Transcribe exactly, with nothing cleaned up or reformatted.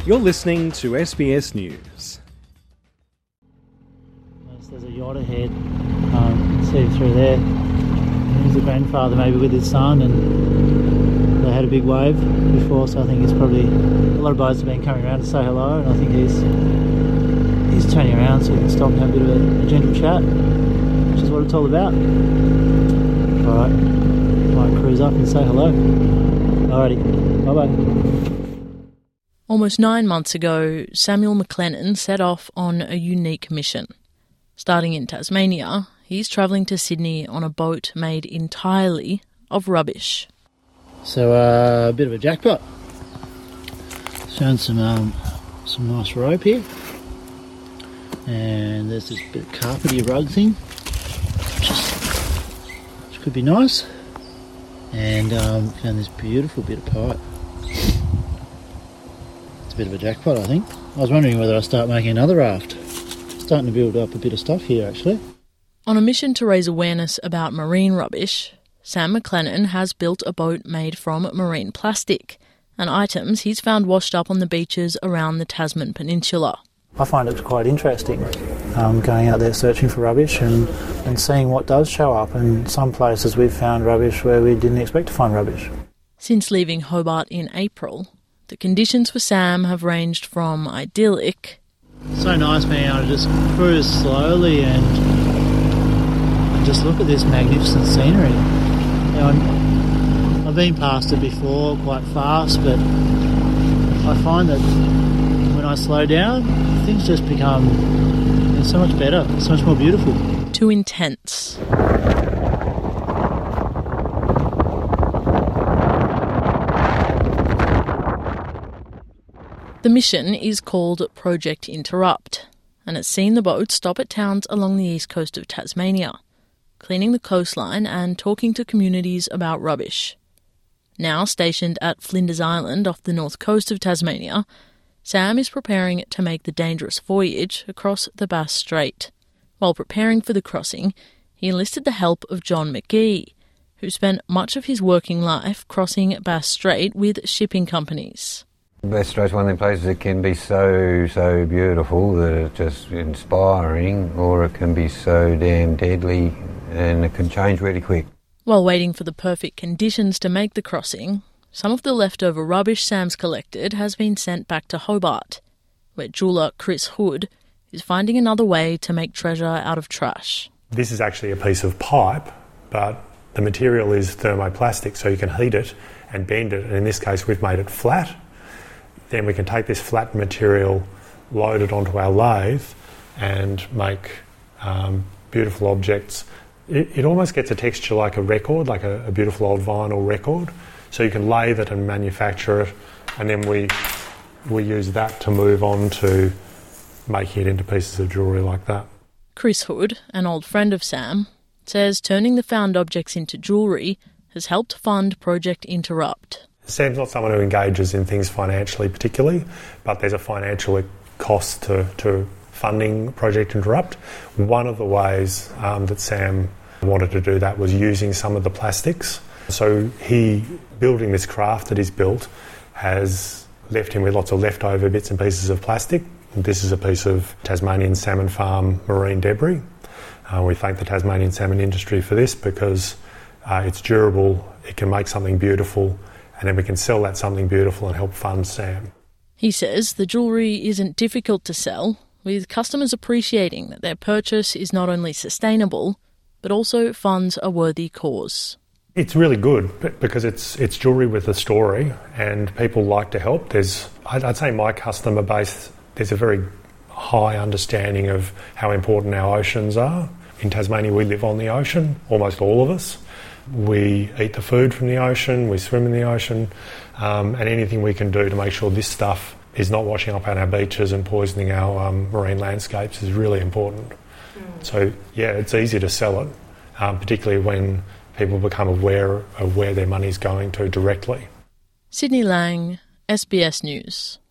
You're listening to S B S News. There's a yacht ahead. Um, see him through there. He's a grandfather maybe with his son, and they had a big wave before, so I think it's probably a lot of boats have been coming around to say hello, and I think he's he's turning around so we can stop and have a bit of a, a gentle chat, which is what it's all about. Alright, might cruise up and say hello. Alrighty, bye-bye. Almost nine months ago, Samuel McLennan set off on a unique mission. Starting in Tasmania, he's travelling to Sydney on a boat made entirely of rubbish. So uh, a bit of a jackpot. Found some um, some nice rope here, and there's this bit of carpety rug thing, which, is, which could be nice. And um, found this beautiful bit of pipe. It's a bit of a jackpot, I think. I was wondering whether I start making another raft. Starting to build up a bit of stuff here, actually. On a mission to raise awareness about marine rubbish, Sam McLennan has built a boat made from marine plastic and items he's found washed up on the beaches around the Tasman Peninsula. I find it quite interesting, um, going out there searching for rubbish and, and seeing what does show up. And some places we've found rubbish where we didn't expect to find rubbish. Since leaving Hobart in April, the conditions for Sam have ranged from idyllic. So nice being able to just cruise slowly and, and just look at this magnificent scenery. You know, I've been past it before quite fast, but I find that when I slow down, things just become you know, so much better, so much more beautiful. Too intense. The mission is called Project Interrupt, and it's seen the boat stop at towns along the east coast of Tasmania, cleaning the coastline and talking to communities about rubbish. Now stationed at Flinders Island off the north coast of Tasmania, Sam is preparing to make the dangerous voyage across the Bass Strait. While preparing for the crossing, he enlisted the help of John McGee, who spent much of his working life crossing Bass Strait with shipping companies. Bass Strait's one of them places that can be so, so beautiful that it's just inspiring, or it can be so damn deadly and it can change really quick. While waiting for the perfect conditions to make the crossing, some of the leftover rubbish Sam's collected has been sent back to Hobart, where jeweller Chris Hood is finding another way to make treasure out of trash. This is actually a piece of pipe, but the material is thermoplastic, so you can heat it and bend it, and in this case we've made it flat. Then we can take this flat material, load it onto our lathe and make um, beautiful objects. It, it almost gets a texture like a record, like a, a beautiful old vinyl record. So you can lathe it and manufacture it, and then we we use that to move on to making it into pieces of jewellery like that. Chris Hood, an old friend of Sam, says turning the found objects into jewellery has helped fund Project Interrupt. Sam's not someone who engages in things financially particularly, but there's a financial cost to, to funding Project Interrupt. One of the ways um, that Sam wanted to do that was using some of the plastics. So he, building this craft that he's built, has left him with lots of leftover bits and pieces of plastic. This is a piece of Tasmanian salmon farm marine debris. Uh, we thank the Tasmanian salmon industry for this because uh, it's durable, it can make something beautiful, and then we can sell that something beautiful and help fund Sam. He says the jewellery isn't difficult to sell, with customers appreciating that their purchase is not only sustainable, but also funds a worthy cause. It's really good because it's it's jewellery with a story, and people like to help. There's, I'd say my customer base, there's a very high understanding of how important our oceans are. In Tasmania we live on the ocean, almost all of us. We eat the food from the ocean, we swim in the ocean, um, and anything we can do to make sure this stuff is not washing up on our beaches and poisoning our um, marine landscapes is really important. Mm. So, yeah, it's easy to sell it, um, particularly when people become aware of where their money's going to directly. Sydney Lang, S B S News.